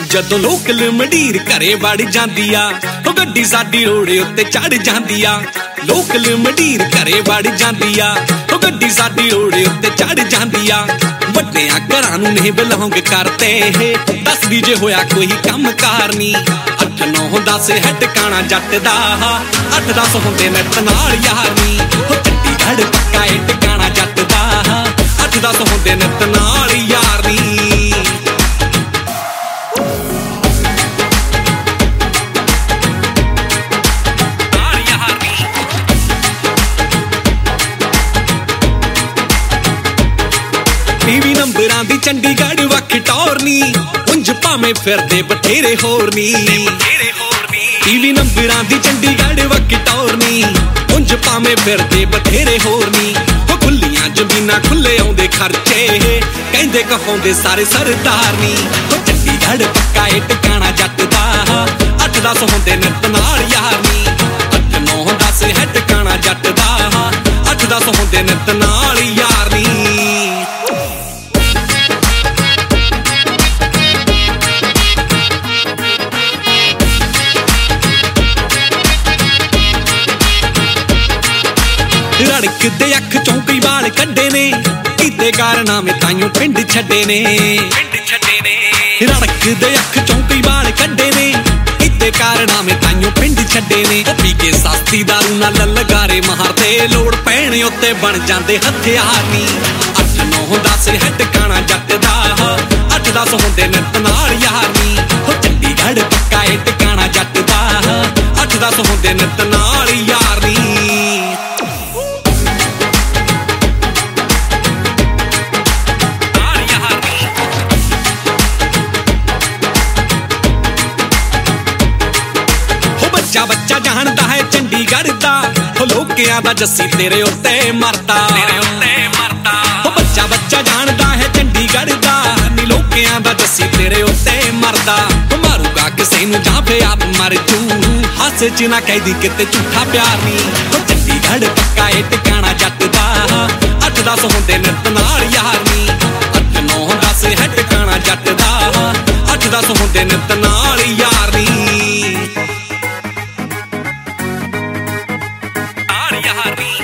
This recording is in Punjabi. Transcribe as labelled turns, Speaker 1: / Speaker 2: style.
Speaker 1: ਜਦੋਂ ਲੋਕਲ ਮੰਡੀਰ ਘਰੇ ਵੜ ਜਾਂਦੀ ਆ ਉਹ ਗੱਡੀ ਸਾਡੀ ਰੋੜੇ ਉੱਤੇ ਚੜ ਜਾਂਦੀ ਆ ਲੋਕਲ ਮੰਡੀਰ ਘਰੇ ਵੜ ਜਾਂਦੀ ਆ ਉਹ ਗੱਡੀ ਸਾਡੀ ਰੋੜੇ ਉੱਤੇ ਚੜ ਜਾਂਦੀ ਆ ਵੱਡਿਆਂ ਘਰਾਂ ਨੂੰ ਨਹੀਂ ਬਿਲੋਂਗ ਕਰਦੇ ਦੱਸਦੀ ਜੇ ਹੋਇਆ ਕੋਈ ਕੰਮ ਕਾਰ ਨੀ 8-9 10 ਹੈ ਟਿਕਾਣਾ ਜੱਟ ਦਾ 8-10 ਹੁੰਦੇ ਨਿੱਤ ਨਾਲ ਯਾਰ ਨੀ ਉਹ ਚੰਡੀਗੜ੍ਹ ਪੱਕਾ ਏ ਟਿਕਾਣਾ ਜੱਟ ਦਾ 8-10 ਹੁੰਦੇ ਨਿੱਤ ਨਾਲ ਯਾਰ ਨੀ ਟੀਵੀ ਨੰਬਰਾਂ ਦੀ ਚੰਡੀਗੜ੍ਹ ਵੱਖ ਟੌਰਨੀ ਉਂਝ ਭਾਵੇਂ ਫਿਰਦੇ ਬਥੇਰੇ ਹੋਰ ਨੀ ਟੀਵੀ ਨੰਬਰਾਂ ਦੀ ਚੰਡੀਗੜ੍ਹ ਵੱਖ ਟੌਰਨੀ ਉਂਝ ਭਾਵੇਂ ਫਿਰਦੇ ਬਥੇਰੇ ਹੋਰ ਨੀ ਉਹ ਖੁੱਲੀਆਂ ਜ਼ਮੀਨਾਂ ਖੁੱਲੇ ਆਉਂਦੇ ਖਰਚੇ ਕਹਿੰਦੇ ਕਹਾਉਂਦੇ ਸਾਰੇ ਸਰਦਾਰ ਨੀ ਉਹ ਚੰਡੀਗੜ੍ਹ ਪੱਕਾ ਏ ਟਿਕਾਣਾ ਜੱਟ ਦਾ 8-10 ਹੁੰਦੇ ਨਿੱਤ ਨਾਲ ਯਾਰ ਨੀ 8-9 10 ਹੈ ਟਿਕਾਣਾ ਜੱਟ ਦਾ 8-10 ਹੁੰਦੇ ਨਿੱਤ ਨਾਲ ਯਾਰ ਨੀ ਰੜਕਦੇ ਅੱਖ ਚੋਂ ਕਈ ਵਾਲ ਕੱਢੇ ਨੇ ਕੀਤੇ ਕਾਰਨਾਮੇ ਤਾਈਓ ਪਿੰਡ ਛੱਡੇ ਨੇ ਰੜਕਦੇ ਅੱਖ ਚੋਂ ਕਈ ਵਾਲ ਕੱਢੇ ਨੇ ਕੀਤੇ ਕਾਰਨਾਮੇ ਤਾਈਓ ਪਿੰਡ ਛੱਡੇ ਨੇ ਉਹ ਪੀ ਕੇ ਸਸਤੀ ਦਾਰੂ ਨਾਲ ਲਗਾਰੇ ਮਾਰਦੇ ਲੋੜ ਪੈਣ ਉੱਤੇ ਬਣ ਜਾਂਦੇ ਹਥਿਆਰ ਨੀ 8-9 10 ਹੈ ਟਿਕਾਣਾ ਜੱਟ ਦਾ 8-10 ਹੁੰਦੇ ਨਿੱਤ ਨਾਲ ਯਾਰ ਨੀ ਉਹ ਚੰਡੀਗੜ੍ਹ ਪੱਕਾ ਏ ਟਿਕਾਣਾ ਜੱਟ ਦਾ 8-10 ਹੁੰਦੇ ਨਿੱਤ ਨਾਲ ਯਾਰ ਨੀ ਬੱਚਾ ਜਾਣਦਾ ਹੈ ਚੰਡੀਗੜ੍ਹ ਦਾ ਉਹ ਲੋਕਿਆਂ ਦਾ ਜੱਸੀ ਤੇਰੇ ਉੱਤੇ ਮਰਦਾ ਉਹ ਬੱਚਾ ਜਾਣਦਾ ਹੈ ਚੰਡੀਗੜ੍ਹ ਦਾ ਨੀ ਲੋਕਿਆਂ ਦਾ ਜੱਸੀ ਤੇਰੇ ਉੱਤੇ ਮਰਦਾ ਉਹ ਮਾਰੂਗਾ ਕਿਸੇ ਨੂੰ ਜਾਂ ਫੇ ਆਪ ਮਰ ਜੂ ਹਾਸੇ ਚ ਨਾ ਕਹਿਦੀ ਕਿਤੇ ਝੂਠਾ ਪਿਆਰ ਨੀ ਉਹ ਚੰਡੀਗੜ੍ਹ ਪੱਕਾ ਏ ਟਿਕਾਣਾ ਜੱਟ ਦਾ 8-10 ਹੁੰਦੇ ਨਿੱਤ ਨਾਲ ਯਾਰ ਨੀ 8-9 10 ਹੈ ਟਿਕਾਣਾ ਜੱਟ ਦਾ 8-10 ਹੁੰਦੇ ਨਿੱਤ ਨਾਲ ਯਾਰ ਨੀ यार नी